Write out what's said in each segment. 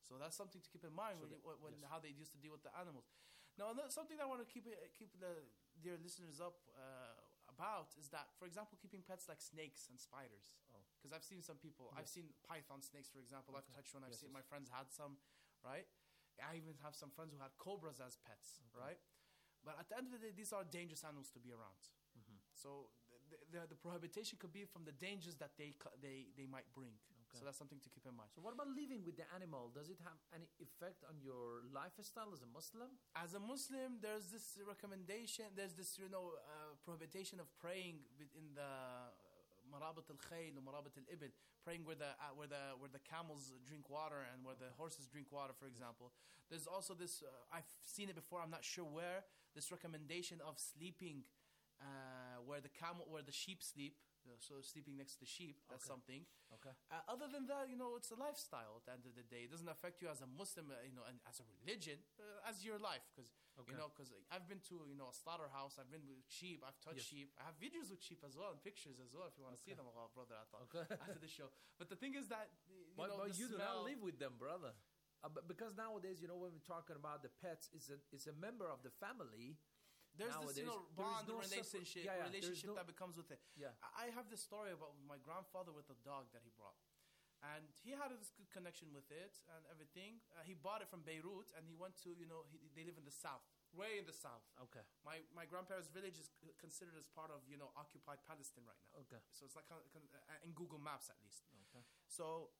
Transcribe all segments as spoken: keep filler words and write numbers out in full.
So that's something to keep in mind So when, they- you, when yes. how they used to deal with the animals. Now, another, something that I want to keep it- keep the dear listeners up uh, about is that, for example, keeping pets like snakes and spiders. Oh. Because I've seen some people. I've Yes. seen python snakes, for example. I've Okay. touched one. I've Yes, seen yes. my friends had some, right? I even have some friends who had cobras as pets, right? But at the end of the day, these are dangerous animals to be around. Mm-hmm. So the, the, the prohibition could be from the dangers that they cu- they they might bring. Okay. So that's something to keep in mind. So what about living with the animal? Does it have any effect on your lifestyle as a Muslim? As a Muslim, there's this recommendation. There's this you know uh, prohibition of praying in the marabat al-khayl or marabat al-ibil, praying where the uh, where the where the camels drink water and where the horses drink water, for example. There's also this. Uh, I've seen it before. I'm not sure where. This recommendation of sleeping uh, where the camel, where the sheep sleep. uh, So sleeping next to the sheep. That's Okay. something. Okay. Uh, other than that, you know, it's a lifestyle. At the end of the day, it doesn't affect you as a Muslim, uh, you know, and as a religion, uh, as your life. Because Okay. you know, because I've been to you know a slaughterhouse. I've been with sheep. I've touched Yes. sheep. I have videos with sheep as well and pictures as well. If you want to see them, oh, brother, I thought Okay. after the show. But the thing is that you But, know, but the you do not smell- live with them, brother. Uh, but because nowadays, you know, when we're talking about the pets, it's a it's a member of the family. There's this you Nowadays, know there is bond no relationship separ- yeah, yeah, there's relationship no- that becomes with it. Yeah. I I have this story about my grandfather with a dog that he brought, and he had this good connection with it and everything. Uh, he bought it from Beirut, and he went to you know he, they live in the south, way in the south. Okay. My my grandparents' village is considered as part of you know occupied Palestine right now. Okay. So it's like kind of- kind of, uh, in Google Maps at least. Okay. So,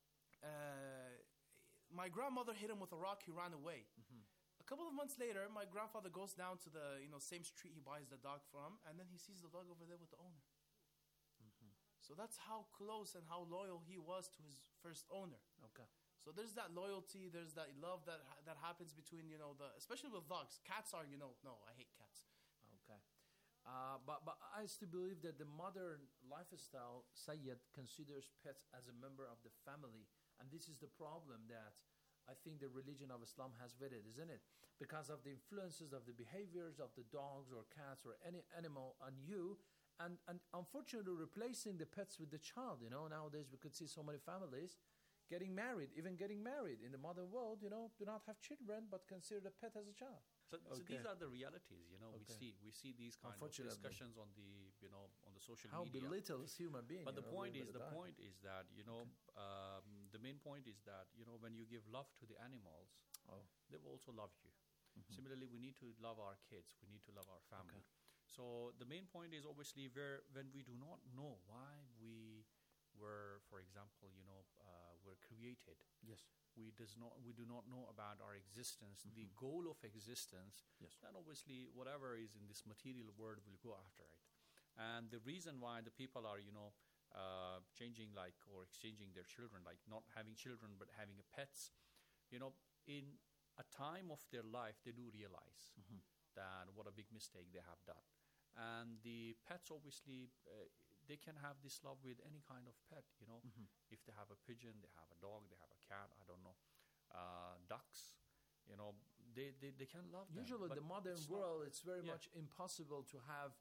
uh, my grandmother hit him with a rock. He ran away. Mm-hmm. A couple of months later, my grandfather goes down to the you know same street he buys the dog from, and then he sees the dog over there with the owner. Mm-hmm. So that's how close and how loyal he was to his first owner. Okay. So there's that loyalty, there's that love that ha- that happens between you know the especially with dogs. Cats are you know no, I hate cats. Okay. Uh, but but I still believe that the modern lifestyle, Sayyid, considers pets as a member of the family, and this is the problem that I think the religion of Islam has with it, isn't it? Because of the influences of the behaviors of the dogs or cats or any animal on you, and and unfortunately replacing the pets with the child. You know, nowadays we could see so many families getting married, even getting married in the modern world. You know, do not have children but consider the pet as a child. So, so Okay. these are the realities, you know. We Okay. see we see these kind of Unfortunately. discussions on the you know on the social How media. belittles human being. But you the know, point little is, bit the of time. point is that you know, um, the main point is that you know, when you give love to the animals, Oh. they will also love you. Similarly, we need to love our kids. We need to love our family. Okay. So the main point is obviously where when we do not know why we were, for example, you know, uh, were created. Yes. We does not we do not know about our existence, the goal of existence. Yes. Then obviously whatever is in this material world will go after it. And the reason why the people are, you know, uh, changing like or exchanging their children, like not having children but having a pets, you know, in a time of their life they do realize that what a big mistake they have done. And the pets obviously uh, they can have this love with any kind of pet, you know. If they have a pigeon, they have a dog, they have a cat, I don't know, uh, ducks, you know, they, they, they can love them. Usually, But the modern it's not- world, it's very Yeah. much impossible to have,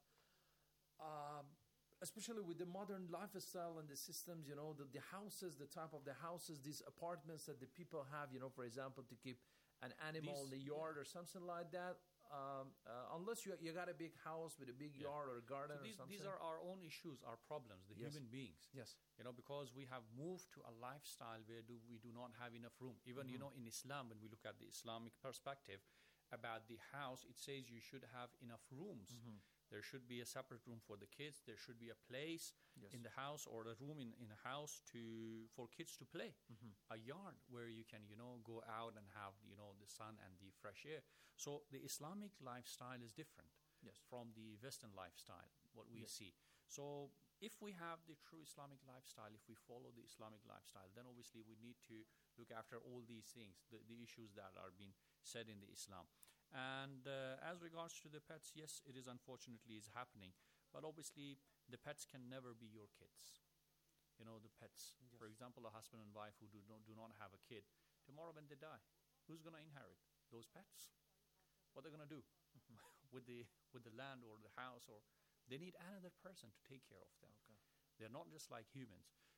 um, especially with the modern lifestyle and the systems, you know, the, the houses, the type of the houses, these apartments that the people have, you know, for example, to keep an animal These- in the yard or something like that. Um, uh, unless you you got a big house with a big Yeah. yard or a garden So these, or something. these are our own issues, our problems, the Yes. human beings. Yes. You know, because we have moved to a lifestyle where do we do not have enough room. Even, Mm-hmm. you know, in Islam, when we look at the Islamic perspective about the house, it says you should have enough rooms. Mm-hmm. There should be a separate room for the kids. There should be a place Yes. in the house or a room in, in a house to for kids to play. Mm-hmm. A yard where you can, you know, go out and have, you know, the sun and the fresh air. So the Islamic lifestyle is different Yes. from the Western lifestyle, what we Yes. see. So if we have the true Islamic lifestyle, if we follow the Islamic lifestyle, then obviously we need to look after all these things, the, the issues that are being said in the Islam. And uh, as regards to the pets, yes, it is unfortunately is happening. But obviously the pets can never be your kids. You know, the pets. Yes. For example, a husband and wife who do not, do not have a kid, tomorrow when they die, who's going to inherit those pets? What they're going to do with the with the land or the house, or they need another person to take care of them. Okay. They're not just like humans.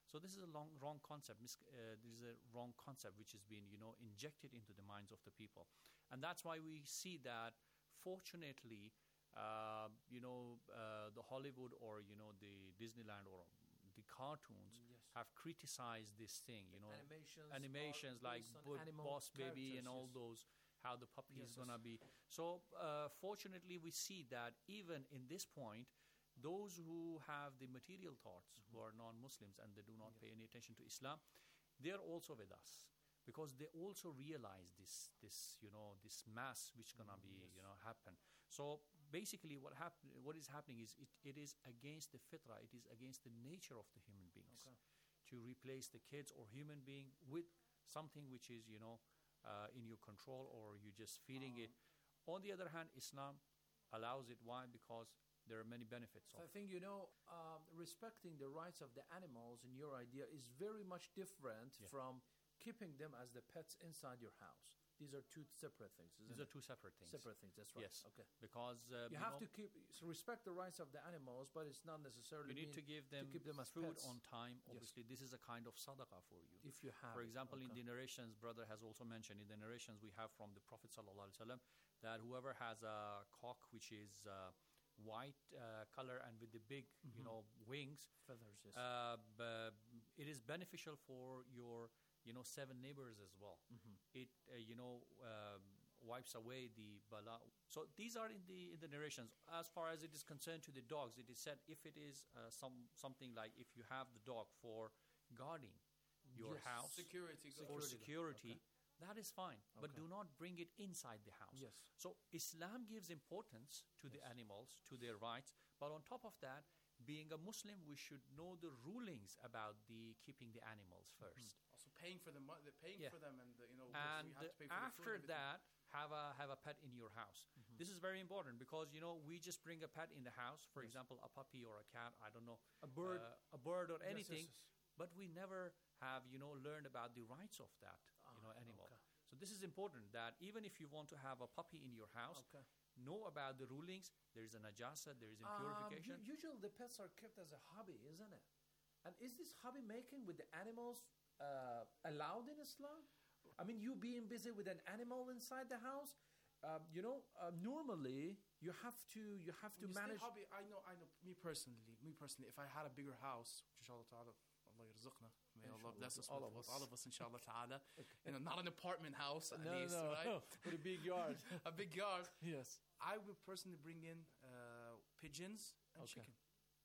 So this is a long, wrong concept. Mis- uh, this is a wrong concept which has been, you know, injected into the minds of the people, and that's why we see that. Fortunately, uh, you know, uh, the Hollywood or you know the Disneyland or the cartoons Yes. have criticized this thing. You know, Animations, animations are like based on Bo- animal Boss Baby and characters, all yes. those. How the puppy Yes, is yes. gonna be. So uh, fortunately, we see that even in this point, those who have the material thoughts, who are non-Muslims and they do not Yes. pay any attention to Islam, they're also with us because they also realize this, this you know, this mass which gonna be, yes. you know, happen. So basically, what happen, what is happening is it, it is against the fitra, it is against the nature of the human beings Okay. to replace the kids or human being with something which is, you know, uh, in your control or you just feeding it. On the other hand, Islam allows it. Why? Because there are many benefits So of I think, you know, um, respecting the rights of the animals in your idea is very much different Yeah. from keeping them as the pets inside your house. These are two separate things, isn't These it? are two separate things. Separate things, that's right. Yes. Okay. Because uh, You have know, to keep so respect the rights of the animals, but it's not necessarily you need mean to give them, keep them as food pets. on time. Yes. Obviously, this is a kind of sadaqah for you. if you have. For it. example, in Okay. the narrations, brother has also mentioned in the narrations we have from the Prophet sallallahu alaihi wasallam that whoever has a cock which is uh, white uh, color and with the big, you Mhm. know, wings, feathers, yes. uh, b- it is beneficial for your, you know, seven neighbors as well. Mhm. It, uh, you know, um, wipes away the bala. So these are in the in the narrations. As far as it is concerned to the dogs, it is said if it is uh, some something like if you have the dog for guarding your Yes. house Security. go- for Security. security, Okay. that is fine. But Okay. do not bring it inside the house. Yes. So Islam gives importance to the Yes. animals, to their rights. But on top of that, being a Muslim, we should know the rulings about the keeping the animals first. Also paying for the mo- the paying Yeah. for them and the, you know And you have to pay for the food, after everything. that, have a have a pet in your house. Mhm. This is very important because you know we just bring a pet in the house. For Yes. example, a puppy or a cat. I don't know, A bird. uh, a bird or Yes, yes, anything. yes. But we never have you know learned about the rights of that you know Ah, animal. okay. So this is important that even if you want to have a puppy in your house, Okay. know about the rulings. There is an ajasa, there is Um, impurification. u- usually the pets are kept as a hobby, isn't it? And is this hobby making with the animals uh, allowed in Islam? I mean, you being busy with an animal inside the house, um, you know, uh, normally you have to you have to When you say manage. hobby, I know, I know. Me personally, me personally, if I had a bigger house, inshallah ta'ala, Allah yarzuqna, may Allah Inshallah, bless us all with, of with us. all of us, inshallah ta'ala. You know, not an apartment house at no, least, no, right? with a big yard. A big yard. Yes. I would personally bring in uh, pigeons and Okay. chicken.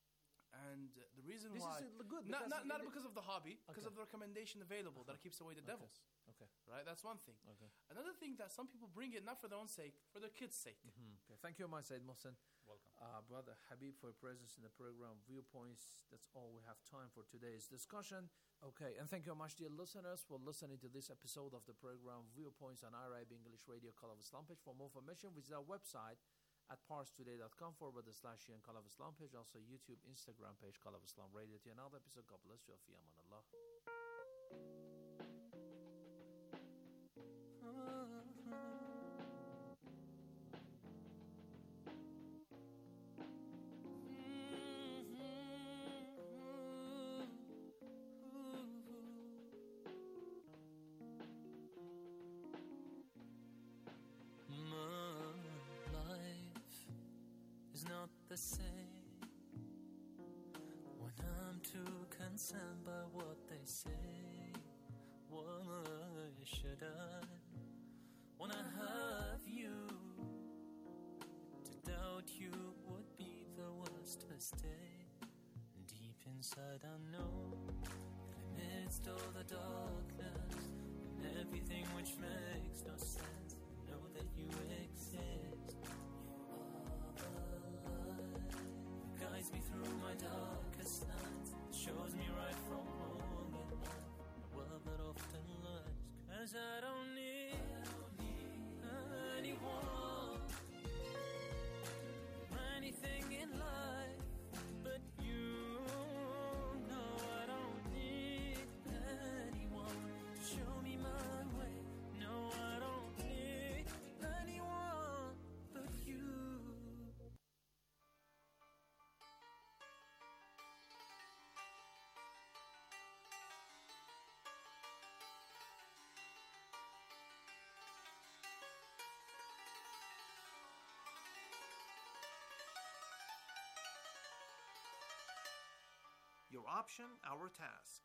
And uh, the reason This why, is uh, good. not because not, it- not it- because of the hobby, because Okay. of the recommendation available that keeps away the Okay. devils. Okay. Right, that's one thing. Okay. Another thing that some people bring it not for their own sake, for their kids' sake. Okay. Thank you, my Said Mohsen. Welcome. Uh, Brother Habib, for your presence in the program Viewpoints. That's all we have time for today's discussion. Okay, and thank you very much, dear listeners, for listening to this episode of the program Viewpoints on Arab English Radio Call of Islam page. For more information, visit our website at parstoday.com forward slash and Call of Islam page. Also, YouTube, Instagram page, Call of Islam Radio. To another episode, God bless you. Fi aman Allah. My life is not the same when I'm too concerned by what they say. Why should I, when I have you, to doubt you would be the worst mistake. Deep inside I know that amidst all the darkness and everything which makes no sense, I know that you exist. You are the light that guides me through my darkest nights, shows me right from wrong in life, the world that often lies. 'Cause I don't need, I don't need anyone, anything in life but you. No, I don't need anyone to show me my way. No, I don't need anyone but you. Your option, our task.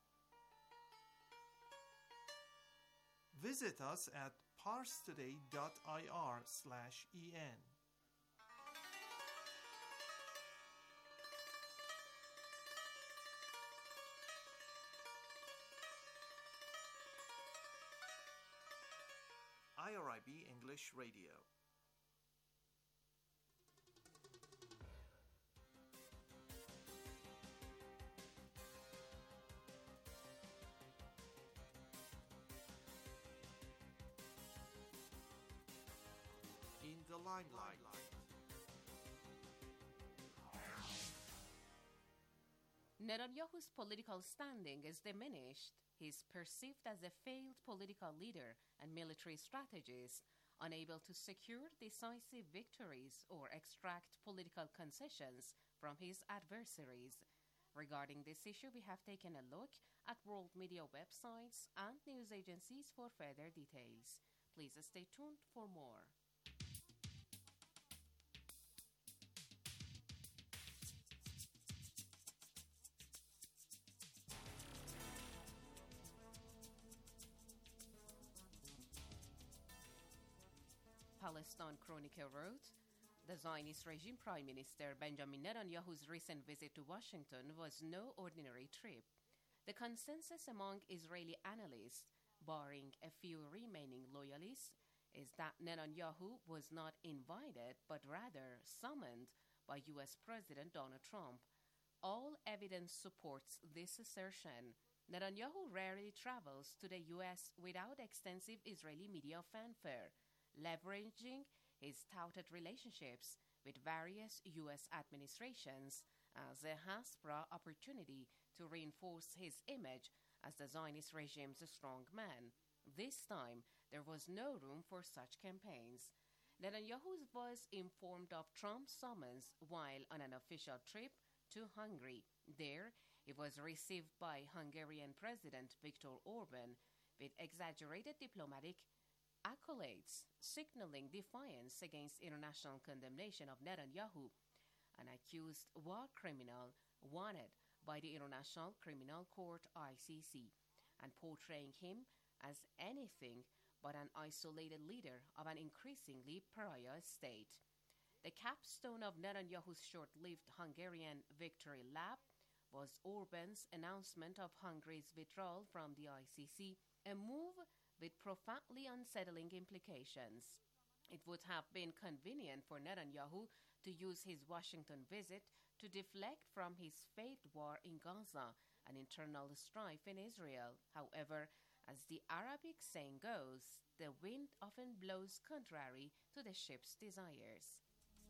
Visit us at parstoday.ir slash en. I R I B English Radio. In the limelight. Netanyahu's political standing is diminished. He is perceived as a failed political leader and military strategist, unable to secure decisive victories or extract political concessions from his adversaries. Regarding this issue, we have taken a look at world media websites and news agencies for further details. Please stay tuned for more. Palestine Chronicle wrote, the Zionist regime Prime Minister Benjamin Netanyahu's recent visit to Washington was no ordinary trip. The consensus among Israeli analysts, barring a few remaining loyalists, is that Netanyahu was not invited but rather summoned by U S President Donald Trump. All evidence supports this assertion. Netanyahu rarely travels to the U S without extensive Israeli media fanfare, leveraging his touted relationships with various U S administrations as a Hasbra opportunity to reinforce his image as the Zionist regime's strong man. This time, there was no room for such campaigns. Netanyahu was informed of Trump's summons while on an official trip to Hungary. There, he was received by Hungarian President Viktor Orban with exaggerated diplomatic accolades, signaling defiance against international condemnation of Netanyahu, an accused war criminal wanted by the International Criminal Court I C C, and portraying him as anything but an isolated leader of an increasingly pariah state. The capstone of Netanyahu's short-lived Hungarian victory lap was Orban's announcement of Hungary's withdrawal from the I C C, a move with profoundly unsettling implications. It would have been convenient for Netanyahu to use his Washington visit to deflect from his failed war in Gaza and internal strife in Israel. However, as the Arabic saying goes, the wind often blows contrary to the ship's desires.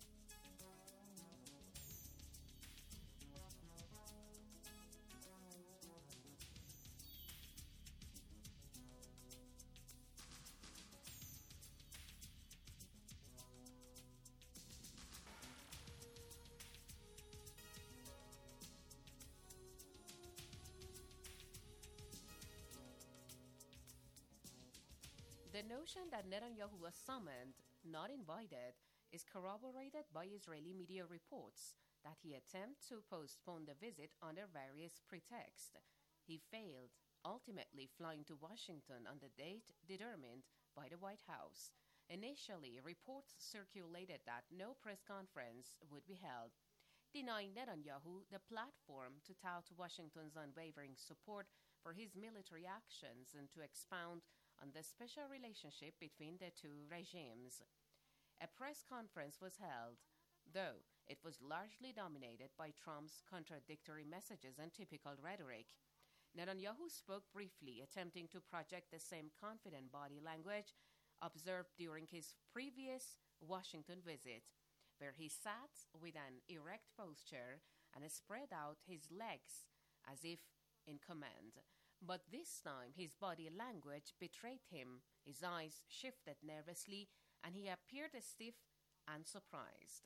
The notion that Netanyahu was summoned, not invited, is corroborated by Israeli media reports that he attempted to postpone the visit under various pretexts. He failed, ultimately flying to Washington on the date determined by the White House. Initially, reports circulated that no press conference would be held, denying Netanyahu the platform to tout Washington's unwavering support for his military actions and to expound on the special relationship between the two regimes. A press conference was held, though it was largely dominated by Trump's contradictory messages and typical rhetoric. Netanyahu spoke briefly, attempting to project the same confident body language observed during his previous Washington visit, where he sat with an erect posture and spread out his legs as if in command. But this time his body language betrayed him. His eyes shifted nervously, and he appeared stiff and surprised.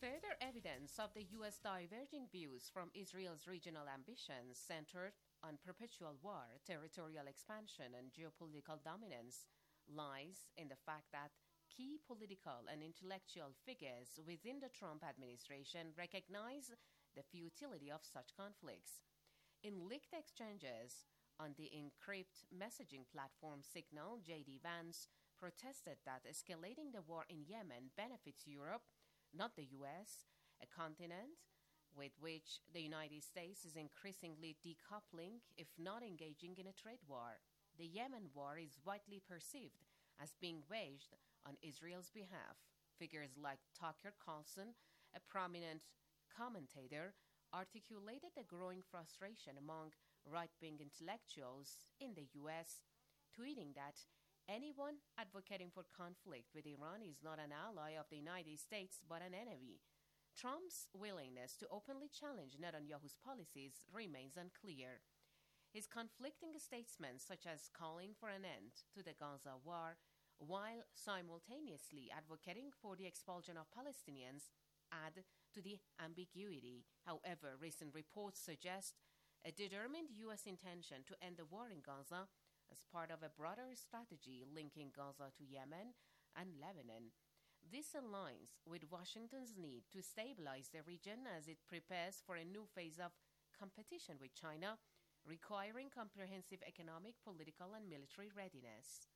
Further evidence of the U S diverging views from Israel's regional ambitions centered on perpetual war, territorial expansion, and geopolitical dominance lies in the fact that key political and intellectual figures within the Trump administration recognize the futility of such conflicts. In leaked exchanges on the encrypted messaging platform Signal, J D. Vance protested that escalating the war in Yemen benefits Europe, not the U S, a continent with which the United States is increasingly decoupling, if not engaging in a trade war. The Yemen war is widely perceived as being waged on Israel's behalf. Figures like Tucker Carlson, a prominent commentator, articulated the growing frustration among right-wing intellectuals in the U S, tweeting that anyone advocating for conflict with Iran is not an ally of the United States but an enemy. Trump's willingness to openly challenge Netanyahu's policies remains unclear. His conflicting statements, such as calling for an end to the Gaza war, while simultaneously advocating for the expulsion of Palestinians, add to the ambiguity. However, recent reports suggest a determined U S intention to end the war in Gaza as part of a broader strategy linking Gaza to Yemen and Lebanon. This aligns with Washington's need to stabilize the region as it prepares for a new phase of competition with China, requiring comprehensive economic, political, and military readiness.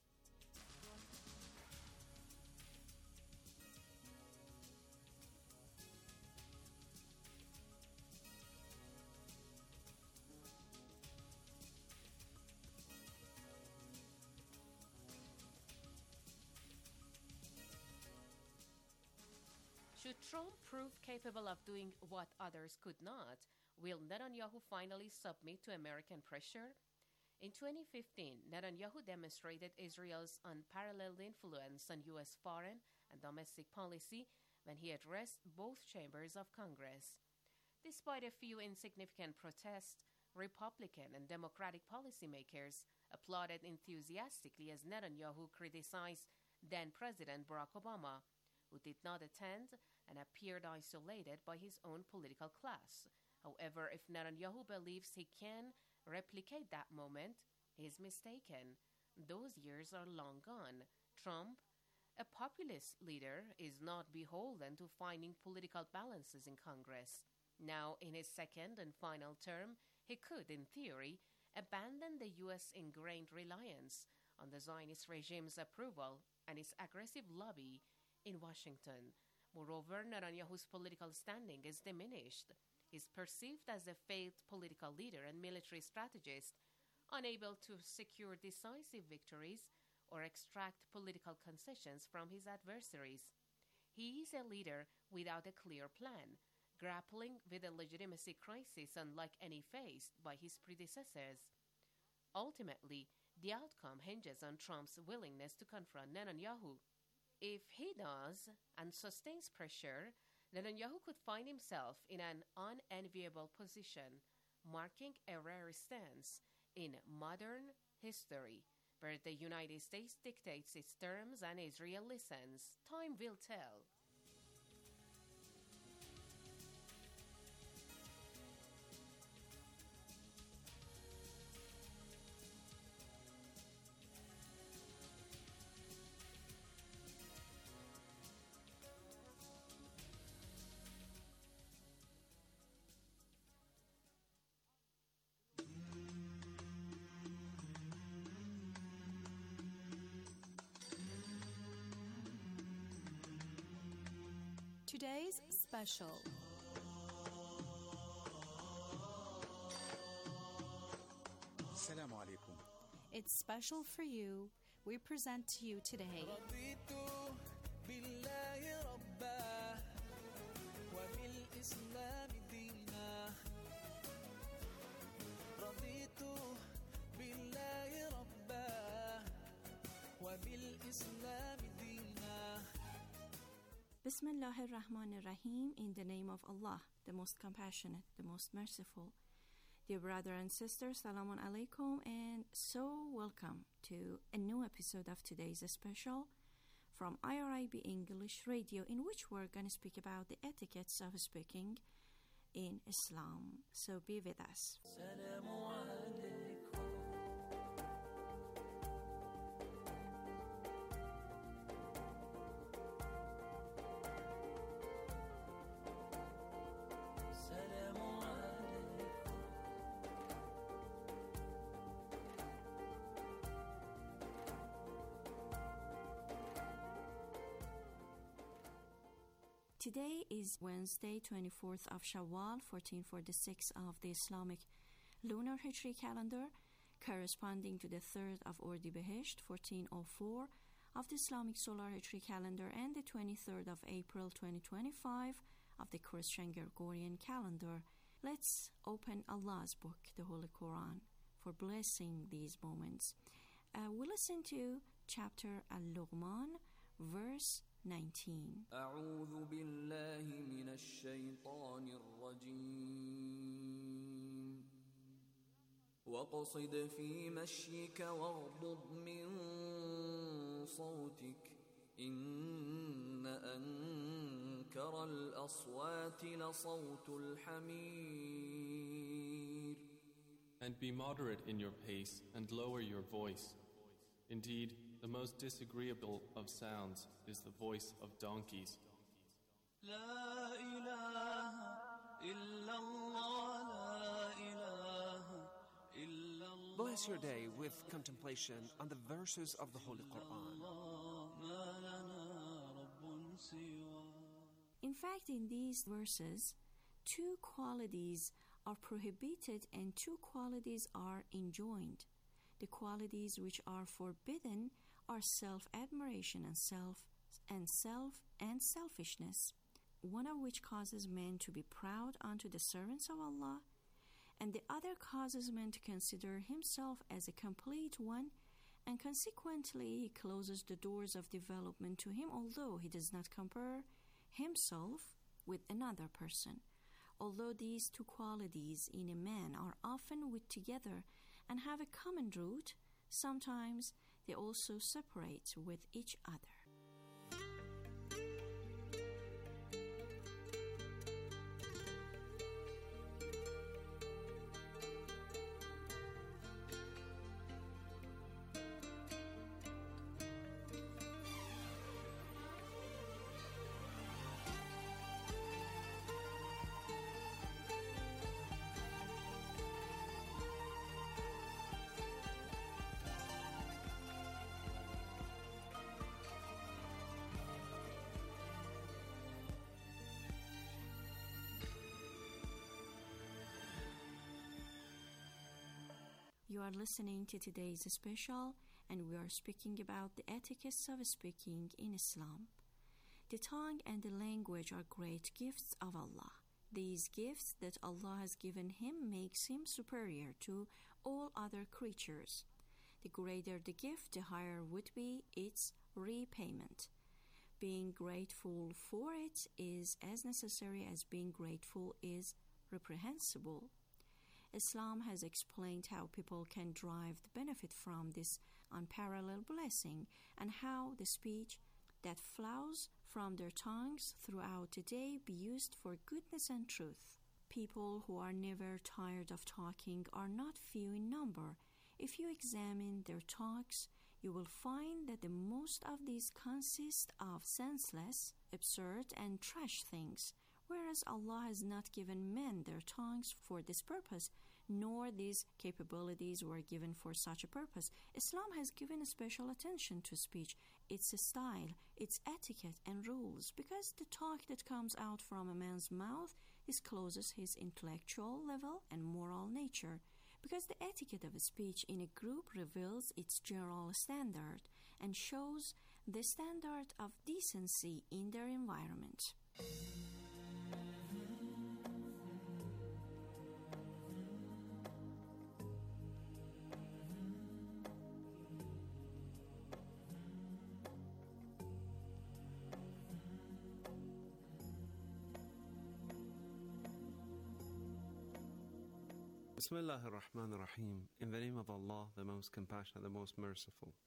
Should Trump prove capable of doing what others could not, will Netanyahu finally submit to American pressure? In twenty fifteen, Netanyahu demonstrated Israel's unparalleled influence on U S foreign and domestic policy when he addressed both chambers of Congress. Despite a few insignificant protests, Republican and Democratic policymakers applauded enthusiastically as Netanyahu criticized then-President Barack Obama, who did not attend and appeared isolated by his own political class. However, if Netanyahu believes he can replicate that moment, he is mistaken. Those years are long gone. Trump, a populist leader, is not beholden to finding political balances in Congress. Now, in his second and final term, he could, in theory, abandon the U S ingrained reliance on the Zionist regime's approval and its aggressive lobby in Washington. Moreover, Netanyahu's political standing is diminished. He is perceived as a failed political leader and military strategist, unable to secure decisive victories or extract political concessions from his adversaries. He is a leader without a clear plan, grappling with a legitimacy crisis unlike any faced by his predecessors. Ultimately, the outcome hinges on Trump's willingness to confront Netanyahu. If he does and sustains pressure, Netanyahu could find himself in an unenviable position, marking a rare stance in modern history, where the United States dictates its terms and Israel listens. Time will tell. Today's special. Assalamu alaikum. It's special for you. We present to you today Bismillah ar-Rahman ar-Rahim, in the name of Allah, the most compassionate, the most merciful. Dear brother and sister, Salamun alaikum, and so welcome to a new episode of today's special from I R I B English Radio, in which we're going to speak about the etiquettes of speaking in Islam. So be with us. Today is Wednesday, twenty-fourth of Shawwal, fourteen forty-six of the Islamic lunar Hijri calendar, corresponding to the third of Ordi-Behesht, fourteen oh four of the Islamic solar Hijri calendar, and the twenty-third of April, twenty twenty-five of the Christian Gregorian calendar. Let's open Allah's book, the Holy Quran, for blessing these moments. Uh, we listen to chapter Al-Luqman, verse nineteen. أعوذ بالله من الشيطان الرجيم وقصد في مشيك واغضض من صوتك إن أنكر الأصوات لصوت الحمير. And be moderate in your pace and lower your voice. Indeed, the most disagreeable of sounds is the voice of donkeys. لا إله إلا الله لا إله إلا الله. Bless your day with contemplation on the verses of the Holy Quran. ما لنا رب سواه. In fact, in these verses, two qualities are prohibited and two qualities are enjoined. The qualities which are forbidden are self-admiration and self and self and selfishness, one of which causes men to be proud unto the servants of Allah, and the other causes man to consider himself as a complete one, and consequently he closes the doors of development to him, although he does not compare himself with another person. Although these two qualities in a man are often with together and have a common root, sometimes they also separate with each other. You are listening to today's special, and we are speaking about the etiquettes of speaking in Islam. The tongue and the language are great gifts of Allah. These gifts that Allah has given him makes him superior to all other creatures. The greater the gift, the higher would be its repayment. Being grateful for it is as necessary as being grateful is reprehensible. Islam has explained how people can derive the benefit from this unparalleled blessing, and how the speech that flows from their tongues throughout the day be used for goodness and truth. People who are never tired of talking are not few in number. If you examine their talks, you will find that the most of these consist of senseless, absurd, and trash things, whereas Allah has not given men their tongues for this purpose, nor these capabilities were given for such a purpose. Islam has given special attention to speech, its style, its etiquette and rules, because the talk that comes out from a man's mouth discloses his intellectual level and moral nature, because the etiquette of speech in a group reveals its general standard and shows the standard of decency in their environment. Bismillah ar-Rahman ar-Rahim. In the name of Allah, the most compassionate, the most merciful.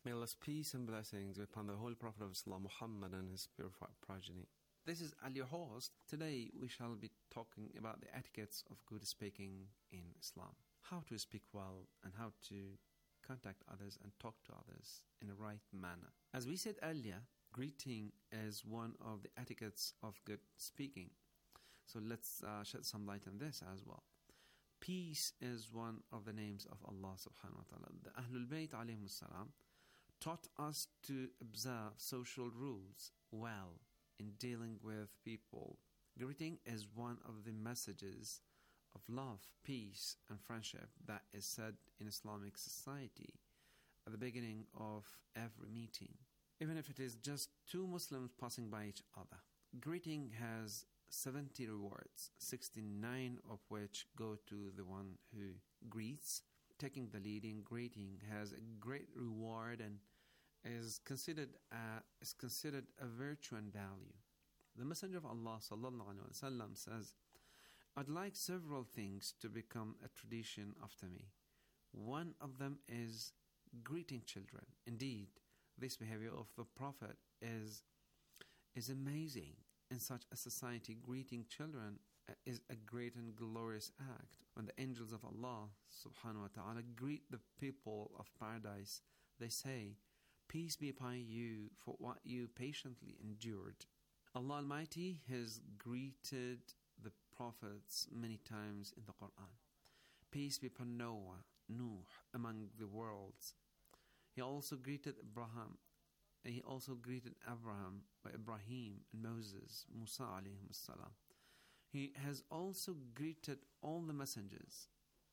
May Allah's peace and blessings be upon the Holy Prophet of Islam, Muhammad, and his purified progeny. This is Ali, your host. Today we shall be talking about the etiquettes of good speaking in Islam. How to speak well and how to contact others and talk to others in the right manner. As we said earlier, greeting is one of the etiquettes of good speaking. So let's uh, shed some light on this as well. Peace is one of the names of Allah subhanahu wa ta'ala. The Ahlul Bayt alayhim salam taught us to observe social rules well in dealing with people. Greeting is one of the messages of love, peace, and friendship that is said in Islamic society at the beginning of every meeting, even if it is just two Muslims passing by each other. Greeting has seventy rewards, sixty-nine of which go to the one who greets. Taking the lead in greeting has a great reward and is considered a, is considered a virtue and value. The Messenger of Allah sallallahu alaihi wasallam says, "I'd like several things to become a tradition after me. One of them is greeting children. Indeed, this behavior of the Prophet is is amazing. In such a society, greeting children is a great and glorious act. When the angels of Allah subhanahu wa ta'ala greet the people of paradise, they say, 'Peace be upon you for what you patiently endured.' Allah Almighty has greeted the prophets many times in the Quran. Peace be upon Noah, Nuh, among the worlds. He also greeted Abraham. He also greeted Abraham, Ibrahim, and Moses, Musa alayhim salam. He has also greeted all the messengers.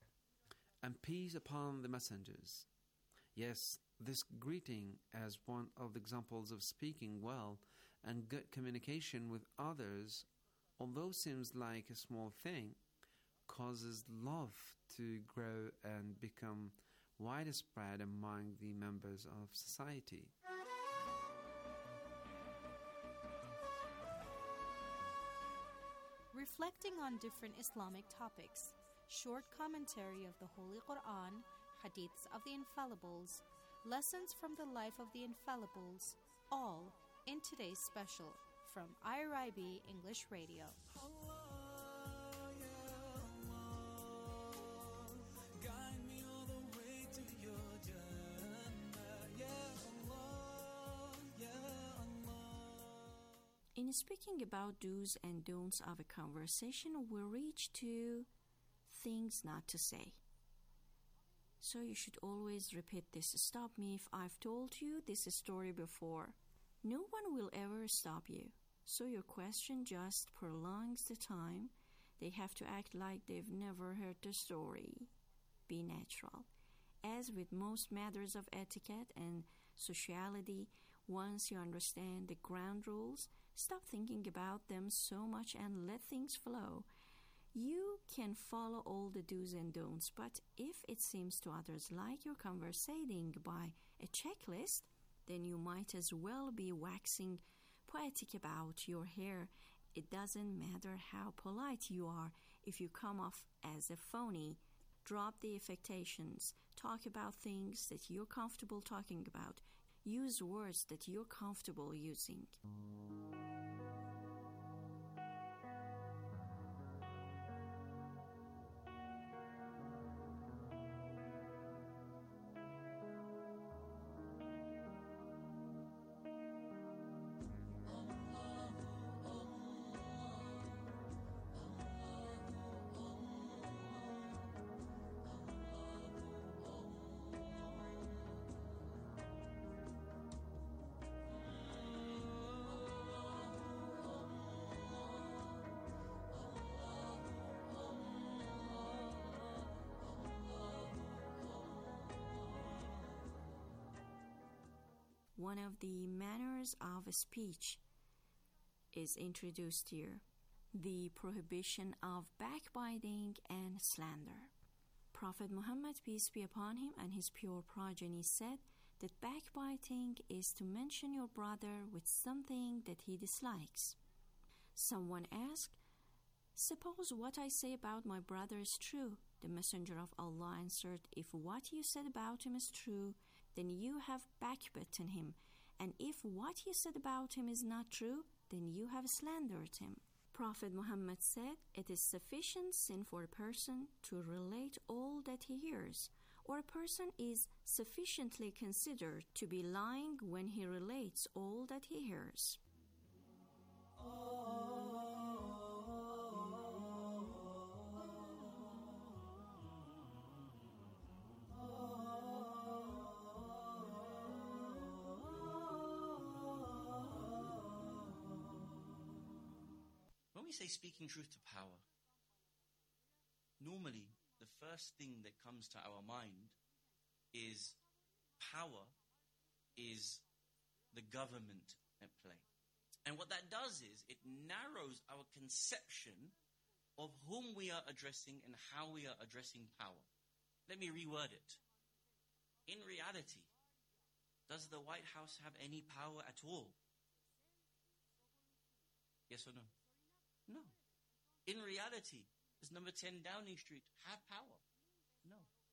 And peace upon the messengers. Yes, this greeting as one of the examples of speaking well and good communication with others, although seems like a small thing, causes love to grow and become widespread among the members of society. Reflecting on different Islamic topics, short commentary of the Holy Quran, hadiths of the Infallibles, lessons from the life of the Infallibles, all in today's special from I R I B English Radio. In speaking about do's and don'ts of a conversation, we reach to things not to say. So you should always repeat this. Stop me if I've told you this story before. No one will ever stop you. So your question just prolongs the time. They have to act like they've never heard the story. Be natural. As with most matters of etiquette and sociality, once you understand the ground rules, stop thinking about them so much and let things flow. You can follow all the do's and don'ts, but if it seems to others like you're conversating by a checklist, then you might as well be waxing poetic about your hair. It doesn't matter how polite you are. If you come off as a phony, drop the affectations. Talk about things that you're comfortable talking about. Use words that you're comfortable using. One of the manners of speech is introduced here, the prohibition of backbiting and slander. Prophet Muhammad, peace be upon him, and his pure progeny said that backbiting is to mention your brother with something that he dislikes. Someone asked, "Suppose what I say about my brother is true." The Messenger of Allah answered, "If what you said about him is true, then you have backbitten him. And if what he said about him is not true, then you have slandered him. Prophet Muhammad said, it is sufficient sin for a person to relate all that he hears, or a person is sufficiently considered to be lying when he relates all that he hears. When we say speaking truth to power, normally the first thing that comes to our mind is power is the government at play. And what that does is it narrows our conception of whom we are addressing and how we are addressing power. Let me reword it. In reality, does the White House have any power at all? Yes or no? No. In reality, does number ten Downing Street have power? No.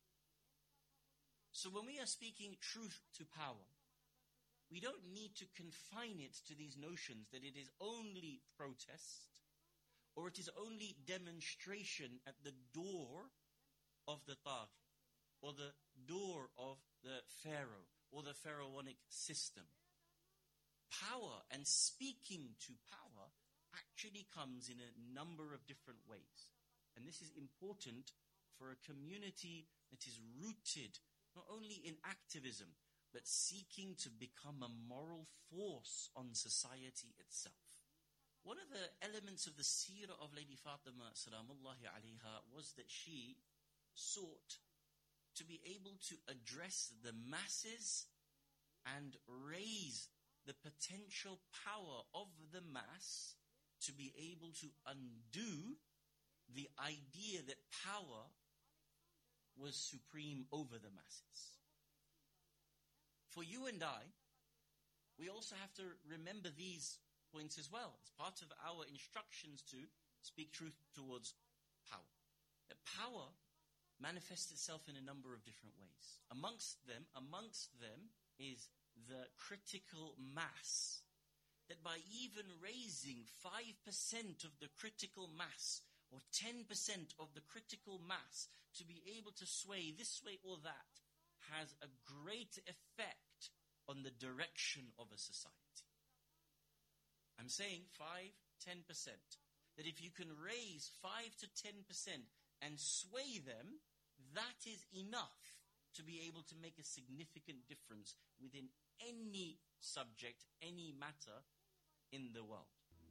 So when we are speaking truth to power, we don't need to confine it to these notions that it is only protest or it is only demonstration at the door of the Taghi or the door of the Pharaoh or the Pharaonic system. Power and speaking to power actually comes in a number of different ways. And this is important for a community that is rooted not only in activism, but seeking to become a moral force on society itself. One of the elements of the seerah of Lady Fatima salamullahi alayha was that she sought to be able to address the masses and raise the potential power of the mass to be able to undo the idea that power was supreme over the masses. For you and I, we also have to remember these points as well, as part of our instructions to speak truth towards power. That power manifests itself in a number of different ways. Amongst them, amongst them is the critical mass. That by even raising five percent of the critical mass or ten percent of the critical mass to be able to sway this way or that has a great effect on the direction of a society. I'm saying five, ten percent. That if you can raise five to ten percent and sway them, that is enough to be able to make a significant difference within any subject, any matter in the world.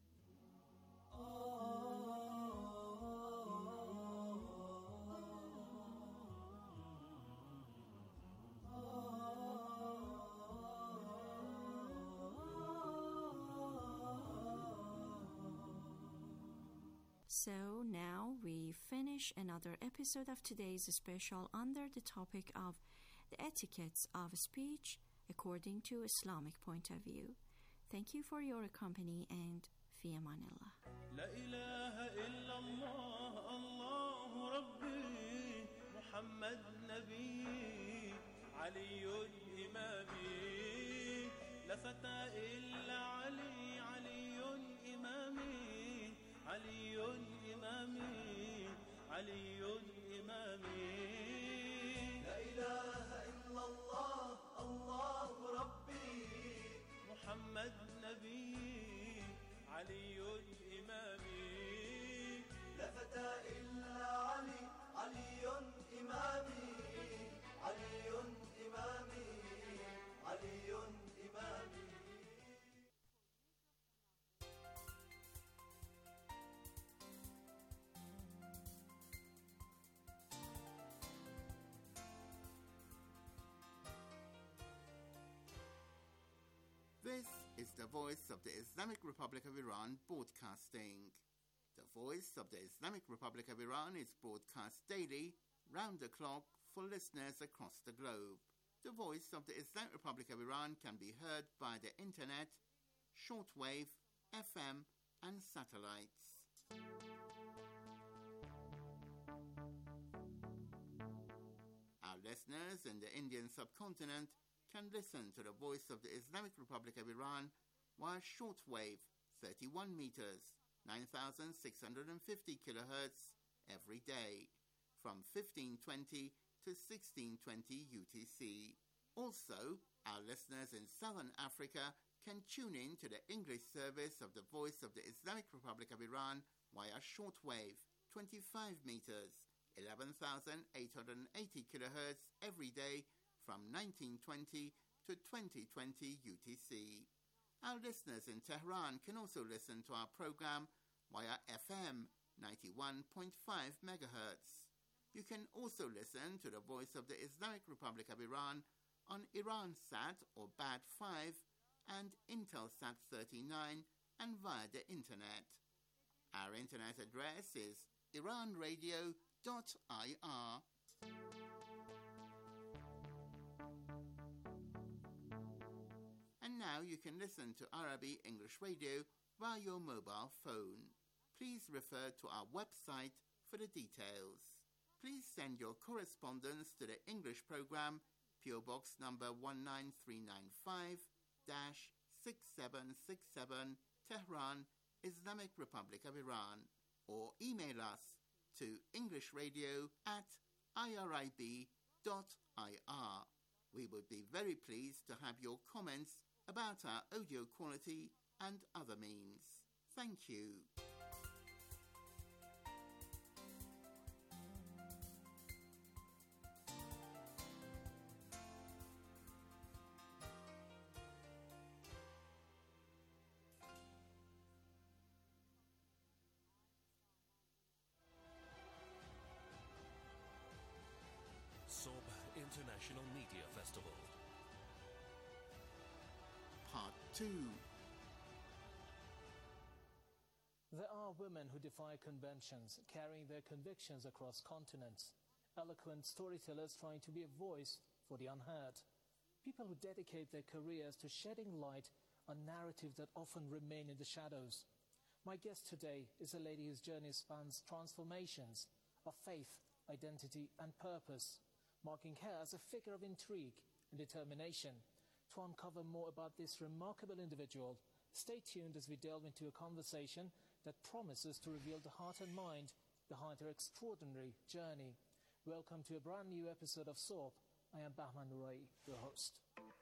So now we finish another episode of today's special under the topic of the etiquettes of speech according to Islamic point of view. Thank you for your company and fi amanillah. لا إله إلا الله الله ربي محمد نبي علي إمامي لا فتى إلا علي علي إمامي علي إمامي علي إمامي لا إله إلا الله الله ربي محمد نبي علي إمامي لا فتى إلا علي علي إمامي علي إمامي علي إمامي. This is the Voice of the Islamic Republic of Iran broadcasting. The Voice of the Islamic Republic of Iran is broadcast daily, round the clock, for listeners across the globe. The Voice of the Islamic Republic of Iran can be heard by the internet, shortwave, F M, and satellites. Our listeners in the Indian subcontinent can listen to the Voice of the Islamic Republic of Iran via shortwave thirty-one meters, nine thousand six hundred fifty kilohertz every day from fifteen twenty to sixteen twenty U T C. Also, our listeners in Southern Africa can tune in to the English service of the Voice of the Islamic Republic of Iran via shortwave twenty-five meters, eleven thousand eight hundred eighty kilohertz every day from nineteen twenty to twenty twenty U T C. Our listeners in Tehran can also listen to our program via F M ninety-one point five megahertz. You can also listen to the Voice of the Islamic Republic of Iran on Iransat or B A D five and Intelsat thirty-nine and via the internet. Our internet address is iran radio dot I R. And now you can listen to Arabi English Radio via your mobile phone. Please refer to our website for the details. Please send your correspondence to the English program, P O Box number one nine three nine five, six seven six seven, Tehran, Islamic Republic of Iran, or email us to englishradio at irib dot I R. We would be very pleased to have your comments about our audio quality and other means. Thank you. Soba International Media Festival. Part two. There are women who defy conventions, carrying their convictions across continents. Eloquent storytellers trying to be a voice for the unheard. People who dedicate their careers to shedding light on narratives that often remain in the shadows. My guest today is a lady whose journey spans transformations of faith, identity, and purpose, marking her as a figure of intrigue and determination. To uncover more about this remarkable individual, stay tuned as we delve into a conversation that promises to reveal the heart and mind behind her extraordinary journey. Welcome to a brand new episode of S O A B. I am Bahman Nurai, your host.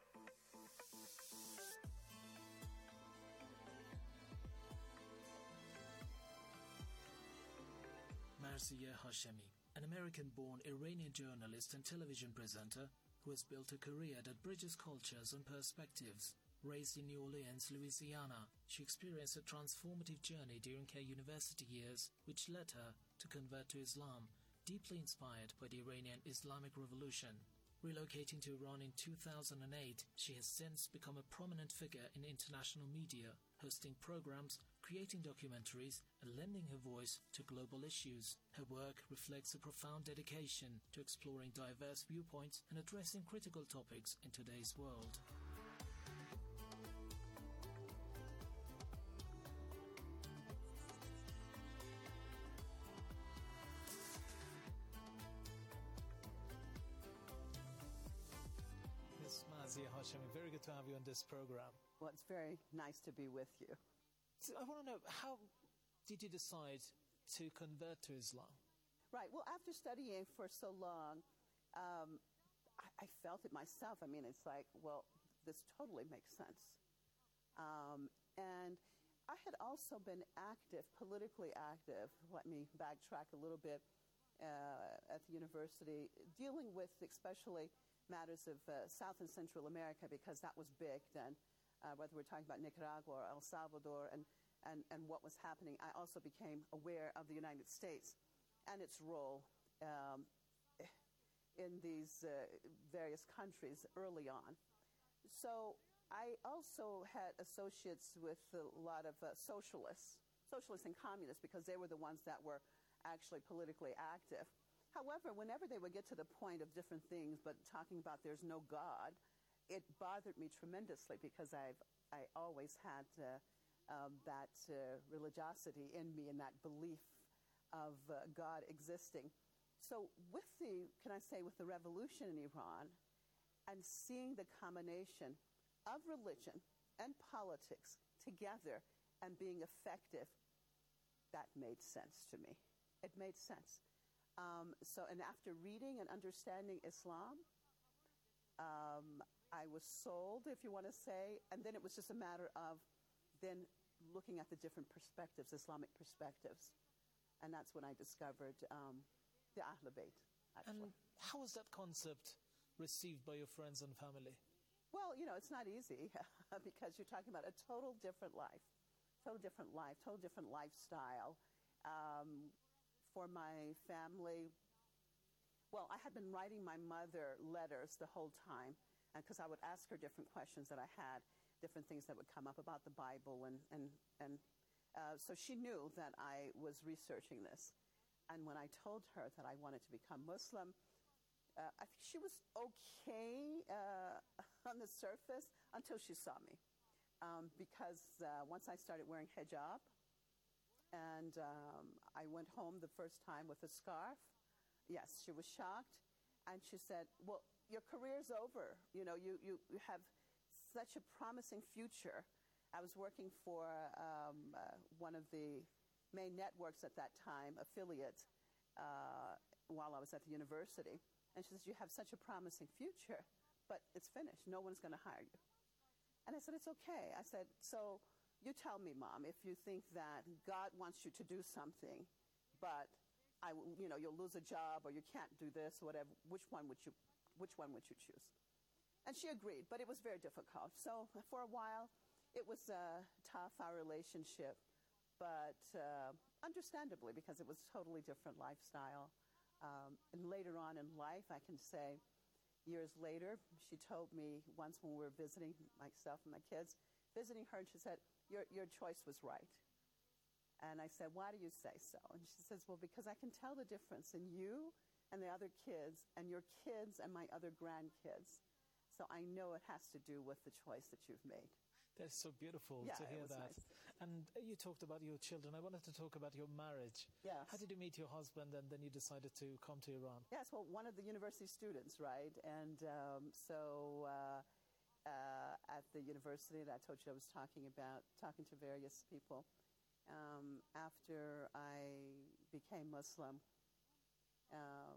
Marzieh Hashemi, an American-born Iranian journalist and television presenter who has built a career that bridges cultures and perspectives. Raised in New Orleans, Louisiana, she experienced a transformative journey during her university years, which led her to convert to Islam, deeply inspired by the Iranian Islamic Revolution. Relocating to Iran in two thousand eight, she has since become a prominent figure in international media, hosting programs, creating documentaries, and lending her voice to global issues. Her work reflects a profound dedication to exploring diverse viewpoints and addressing critical topics in today's world. Miz Marzieh Hashemi, very good to have you on this program. Well, it's very nice to be with you. So I want to know, how did you decide to convert to Islam? Right. Well, after studying for so long, um, I, I felt it myself. I mean, it's like, well, this totally makes sense. Um, and I had also been active, politically active. Let me backtrack a little bit. Uh, at the university, dealing with especially matters of uh, South and Central America, because that was big then. Uh, whether we're talking about Nicaragua or El Salvador and, and, and what was happening, I also became aware of the United States and its role um, in these uh, various countries early on. So I also had associates with a lot of uh, socialists, socialists and communists, because they were the ones that were actually politically active. However, whenever they would get to the point of different things, but talking about there's no God, it bothered me tremendously, because I've I always had uh, um, that uh, religiosity in me and that belief of uh, God existing. So with the, can I say, with the revolution in Iran, and seeing the combination of religion and politics together and being effective, that made sense to me. It made sense. Um, so, and after reading and understanding Islam, um, I was sold, if you want to say, and then it was just a matter of then looking at the different perspectives, Islamic perspectives. And that's when I discovered um, the Ahl Bayt. And how was that concept received by your friends and family? Well, you know, it's not easy because you're talking about a total different life, total different life, total different lifestyle. Um, for my family, well, I had been writing my mother letters the whole time because I would ask her different questions that I had, different things that would come up about the Bible. And, and, and uh, so she knew that I was researching this. And when I told her that I wanted to become Muslim, Uh, I think she was okay uh, on the surface until she saw me. Um, because uh, once I started wearing hijab, and um, I went home the first time with a scarf, yes, she was shocked. And she said, well, your career's over. You know, you, you, you have such a promising future. I was working for um, uh, one of the main networks at that time, affiliate, uh, while I was at the university. And she says, you have such a promising future, but it's finished. No one's going to hire you. And I said, it's okay. I said, so you tell me, Mom, if you think that God wants you to do something, but I, you know, you'll lose a job or you can't do this or whatever, which one would you, which one would you choose? And she agreed, but it was very difficult. So for a while, it was uh, tough, our relationship, but uh, understandably, because it was a totally different lifestyle. Um, and later on in life, I can say, years later, she told me once when we were visiting, myself and my kids, visiting her, and she said, your, your choice was right. And I said, why do you say so? And she says, well, because I can tell the difference in you and the other kids and your kids and my other grandkids. So I know it has to do with the choice that you've made. That's so beautiful Yeah, to hear it was that. nice. And you talked about your children. I wanted to talk about your marriage. Yes. How did you meet your husband and then you decided to come to Iran? Yes, well, one of the university students, right? And um, so uh, uh, at the university that I told you I was talking about, talking to various people, um, after I became Muslim, um,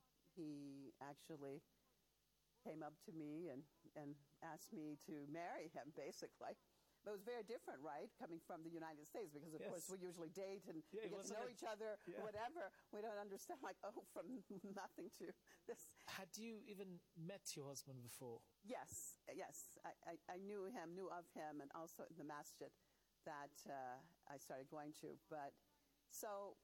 he actually came up to me and, and asked me to marry him, basically. But it was very different, right, coming from the United States, because, of Yes. course, we usually date and Yeah, we it get to wasn't know a- each other, Yeah. whatever. We don't understand, like, oh, from nothing to this. Had you even met your husband before? Yes, yes. I, I, I knew him, knew of him, and also in the masjid that uh, I started going to. But so,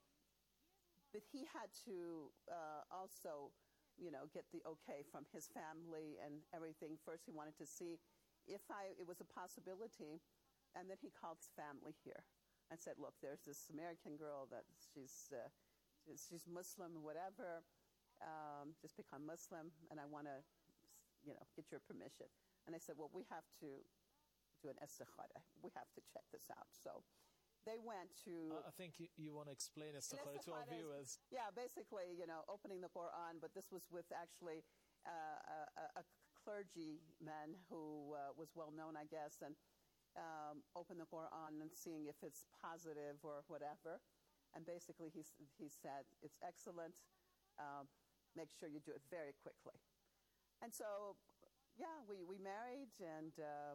but he had to uh, also, you know, get the okay from his family and everything. First, he wanted to see if I it was a possibility, and then he called his family here and said, look, there's this American girl that she's uh, she's, she's Muslim, whatever, um, just become Muslim, and I want to, you know, get your permission. And I said, well, we have to do an istikhara. We have to check this out. So they went to... Uh, I think you, you want to explain istikhara to our Istikhara is- viewers. Yeah, basically, you know, opening the Quran, but this was with actually uh, a, a clergyman who uh, was well known, I guess, and um, open the Quran and seeing if it's positive or whatever. And basically, he, s- he said, it's excellent. Um, make sure you do it very quickly. And so, yeah, we, we married and um,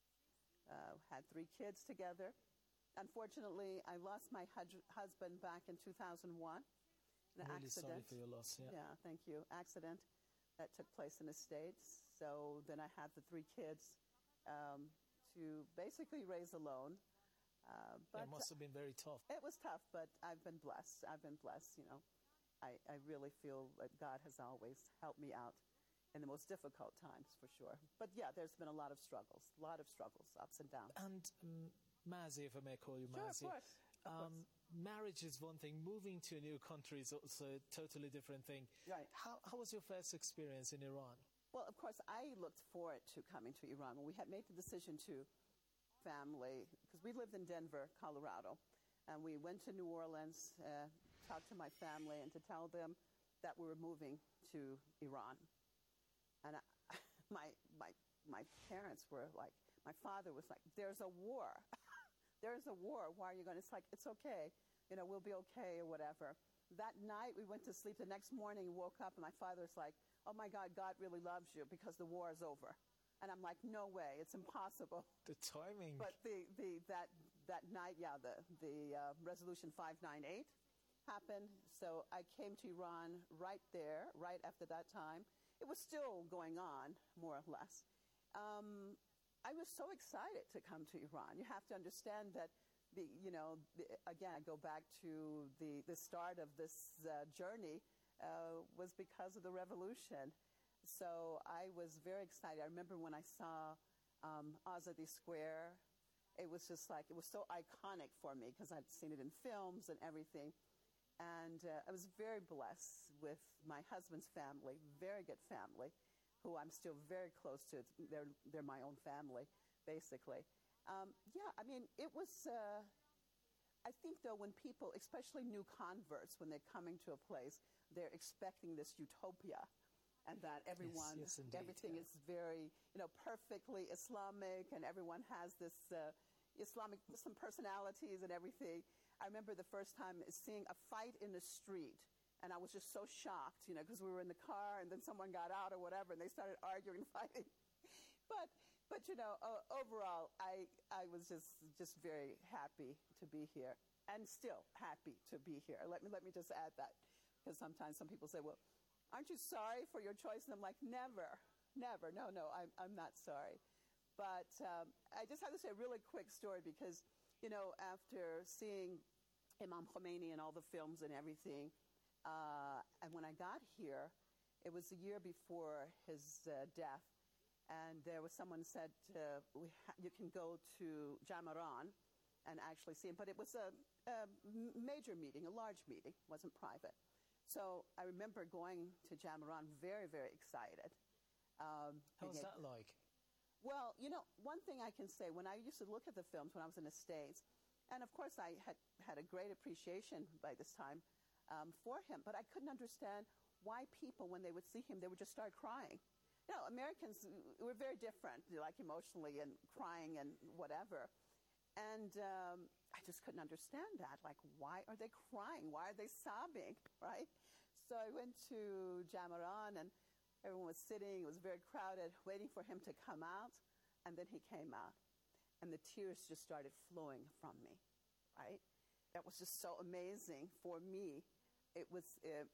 uh, had three kids together. Unfortunately, I lost my hud- husband back in two thousand one. In an Really sorry accident. for your loss, yeah. Yeah, thank you. Accident that took place in the States. So then I had the three kids um, to basically raise alone. Uh, but It must have been very tough. It was tough, but I've been blessed. I've been blessed, you know. I, I really feel that God has always helped me out in the most difficult times, for sure. But yeah, there's been a lot of struggles, a lot of struggles, ups and downs. And um, Mazi, if I may call you Sure, of Mazi. course, of Um, marriage is one thing. Moving to a new country is also a totally different thing. Right. How, how was your first experience in Iran? Well, of course, I looked forward to coming to Iran. When we had made the decision to family, because we lived in Denver, Colorado, and we went to New Orleans, uh, talked to my family, and to tell them that we were moving to Iran. And I, my, my, my parents were like, my father was like, there's a war. There's a war. Why are you going? It's like, it's okay. You know, we'll be okay or whatever. That night we went to sleep. The next morning we woke up and my father's like, oh my God, God really loves you because the war is over. And I'm like, no way, it's impossible. The timing. But the, the that that night, yeah, the the uh, resolution five ninety-eight happened. So I came to Iran right there, right after that time. It was still going on, more or less. Um, I was so excited to come to Iran. You have to understand that, the, you know, the, again, I go back to the, the start of this uh, journey uh, was because of the revolution. So I was very excited. I remember when I saw um, Azadi Square, it was just like, it was so iconic for me because I'd seen it in films and everything. And uh, I was very blessed with my husband's family, very good family, who I'm still very close to. They're, they're my own family, basically. Um, yeah, I mean, it was, uh, I think, though, when people, especially new converts, when they're coming to a place, they're expecting this utopia. And that everyone, yes, yes, indeed, everything yeah. is very, you know, perfectly Islamic, and everyone has this uh, Islamic, some personalities and everything. I remember the first time seeing a fight in the street, and I was just so shocked, you know, because we were in the car, and then someone got out or whatever, and they started arguing and fighting. But, but you know, uh, overall, I, I was just, just very happy to be here, and still happy to be here. Let me, let me just add that, because sometimes some people say, well, aren't you sorry for your choice? And I'm like, never, never. No, no, I'm, I'm not sorry. But um, I just have to say a really quick story because, you know, after seeing Imam Khomeini and all the films and everything, uh, and when I got here, it was a year before his uh, death, and there was someone said, uh, we ha- you can go to Jamaran and actually see him. But it was a, a major meeting, a large meeting, it wasn't private. So I remember going to Jamaran very, very excited. Um, How was again, that like? Well, you know, one thing I can say, when I used to look at the films when I was in the States, and of course I had had a great appreciation by this time um, for him, but I couldn't understand why people, when they would see him, they would just start crying. You know, Americans, we're very different, like emotionally and crying and whatever. And um, I just couldn't understand that. Like, why are they crying? Why are they sobbing, right? So I went to Jamaran, and everyone was sitting. It was very crowded, waiting for him to come out. And then he came out, and the tears just started flowing from me, right? That was just so amazing for me. It was, uh,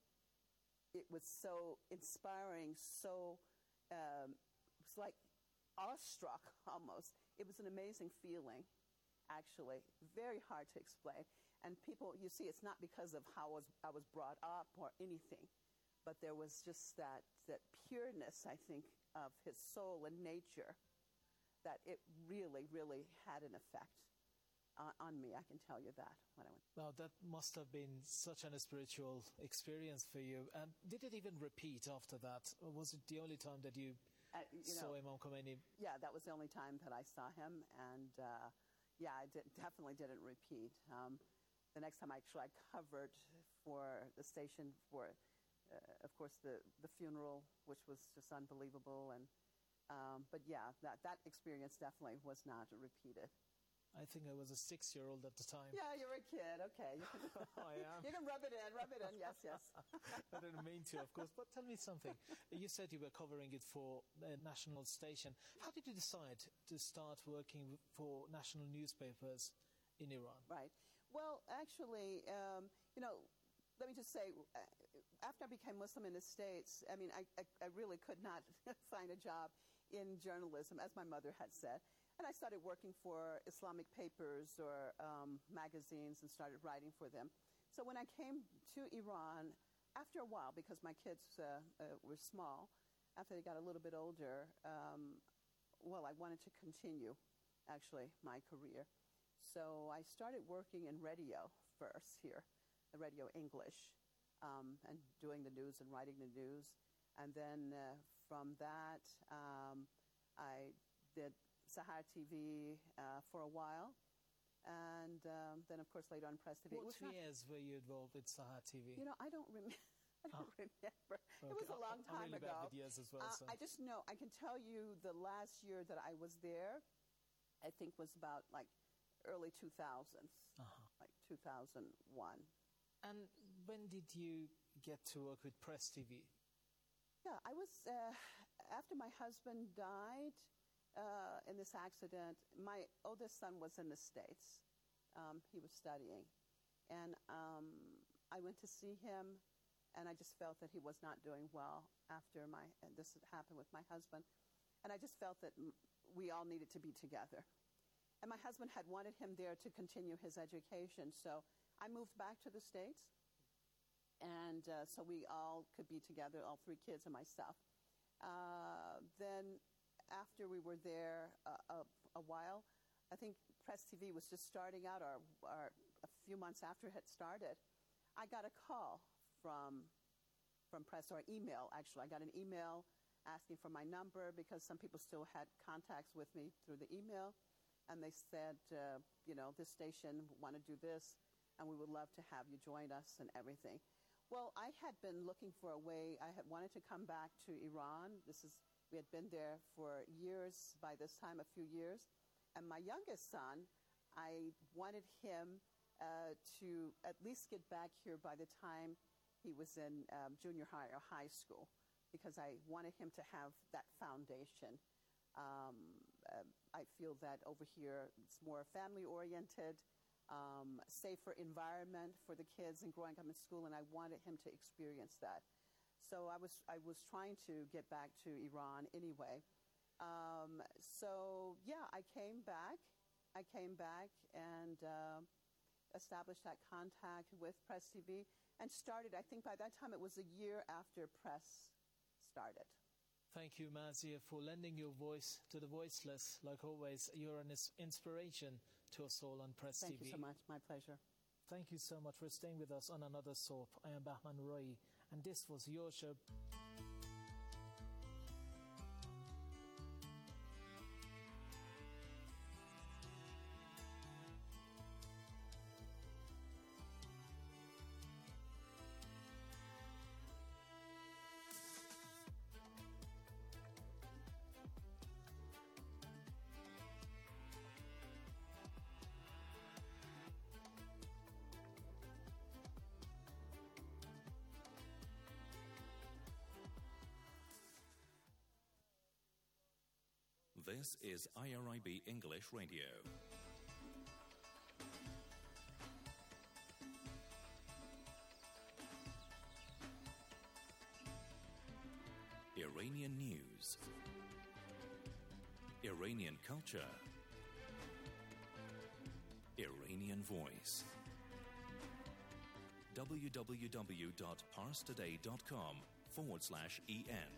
it was so inspiring, so, um, it was like awestruck almost. It was an amazing feeling. Actually, very hard to explain. And people, you see, it's not because of how I was, I was brought up or anything, but there was just that, that pureness, I think, of his soul and nature that it really, really had an effect uh, on me. I can tell you that when I went. Well, that must have been such an spiritual experience for you. And did it even repeat after that? Or was it the only time that you, uh, you saw know, Imam Khomeini? Yeah, that was the only time that I saw him. And, uh, yeah, I did, definitely didn't repeat. Um, the next time I actually I covered for the station for, uh, of course, the, the funeral, which was just unbelievable. And um, but yeah, that, that experience definitely was not repeated. I think I was a six-year-old at the time. Yeah, you're a kid. Okay. You can, I am. You can rub it in, rub it in. Yes, yes. I didn't mean to, of course. But tell me something. You said you were covering it for a national station. How did you decide to start working for national newspapers in Iran? Right. Well, actually, um, you know, let me just say, uh, after I became Muslim in the States, I mean, I, I, I really could not find a job in journalism, as my mother had said. And I started working for Islamic papers or um, magazines and started writing for them. So when I came to Iran, after a while, because my kids uh, uh, were small, after they got a little bit older, um, well, I wanted to continue, actually, my career. So I started working in radio first here, the Radio English, um, and doing the news and writing the news. And then uh, from that, um, I did Sahar T V uh, for a while, and um, then, of course, later on Press T V. What years were you involved with Sahar T V? You know, I don't remember. I don't Ah. remember. It Okay, was a I- long I'm time really bad ago. with years as well, Uh, so- I just know, I can tell you the last year that I was there, I think was about like early two thousands, Uh-huh. like two thousand one. And when did you get to work with Press T V? Yeah, I was, uh, after my husband died uh, in this accident, my oldest son was in the States. Um, he was studying. And um, I went to see him, and I just felt that he was not doing well after my, and this had happened with my husband. And I just felt that m- we all needed to be together. And my husband had wanted him there to continue his education. So I moved back to the States. And uh, so we all could be together, all three kids and myself. Uh, then after we were there uh, a, a while, I think Press T V was just starting out, or, or a few months after it had started, I got a call from, from Press, or email actually. I got an email asking for my number because some people still had contacts with me through the email. And they said, uh, you know, this station want to do this, and we would love to have you join us and everything. Well, I had been looking for a way. I had wanted to come back to Iran. This is, we had been there for years by this time, a few years. And my youngest son, I wanted him uh, to at least get back here by the time he was in um, junior high or high school, because I wanted him to have that foundation. Um, uh, I feel that over here it's more family-oriented, um, safer environment for the kids and growing up in school, and I wanted him to experience that. So I was I was trying to get back to Iran anyway. Um, so yeah, I came back. I came back and uh, established that contact with Press T V and started. I think by that time it was a year after Press started. Thank you, Mazia, for lending your voice to the voiceless. Like always, you're an is- inspiration to us all on Press Thank T V. you so much. My pleasure. Thank you so much for staying with us on another soap. I am Bahman Roy, and this was your show. This is I R I B English Radio. Iranian news, Iranian culture, Iranian voice. www.parstoday.com forward slash EN.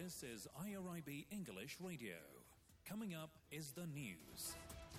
This is I R I B English Radio. Coming up is the news.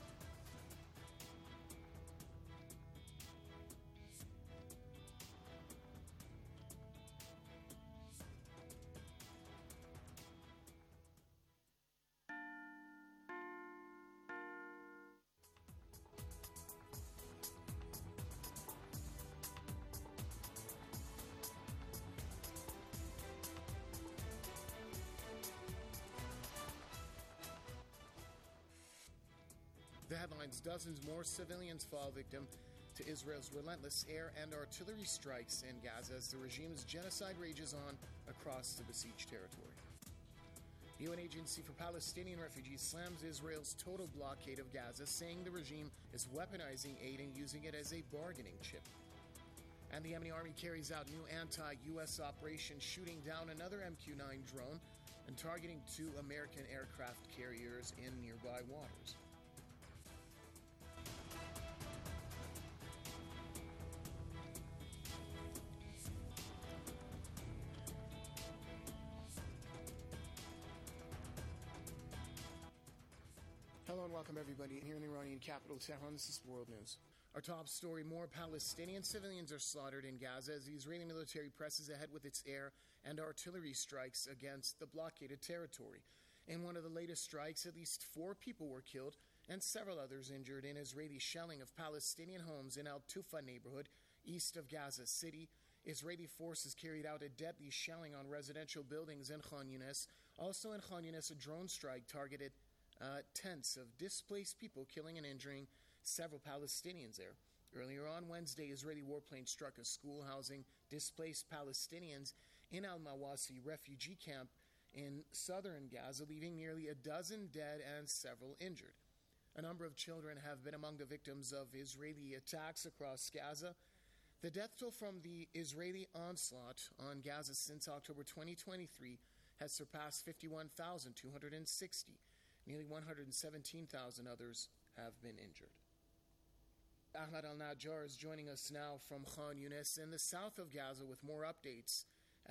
The headlines: dozens more civilians fall victim to Israel's relentless air and artillery strikes in Gaza as the regime's genocide rages on across the besieged territory. The U N Agency for Palestinian Refugees slams Israel's total blockade of Gaza, saying the regime is weaponizing aid and using it as a bargaining chip. And the Yemeni army carries out new anti-U S operation, shooting down another M Q nine drone and targeting two American aircraft carriers in nearby waters. Hello and welcome everybody here in the Iranian capital, Tehran. This is World News. Our top story: more Palestinian civilians are slaughtered in Gaza as the Israeli military presses ahead with its air and artillery strikes against the blockaded territory. In one of the latest strikes, at least four people were killed and several others injured in Israeli shelling of Palestinian homes in Al-Tufa neighborhood east of Gaza City. Israeli forces carried out a deadly shelling on residential buildings in Khan Yunis. Also in Khan Yunis, a drone strike targeted Uh, tents of displaced people, killing and injuring several Palestinians there. Earlier on Wednesday, Israeli warplanes struck a school housing displaced Palestinians in Al-Mawasi refugee camp in southern Gaza, leaving nearly a dozen dead and several injured. A number of children have been among the victims of Israeli attacks across Gaza. The death toll from the Israeli onslaught on Gaza since October twenty twenty-three has surpassed fifty-one thousand two hundred sixty. Nearly one hundred seventeen thousand others have been injured. Ahmad Al-Najjar is joining us now from Khan Yunis in the south of Gaza with more updates.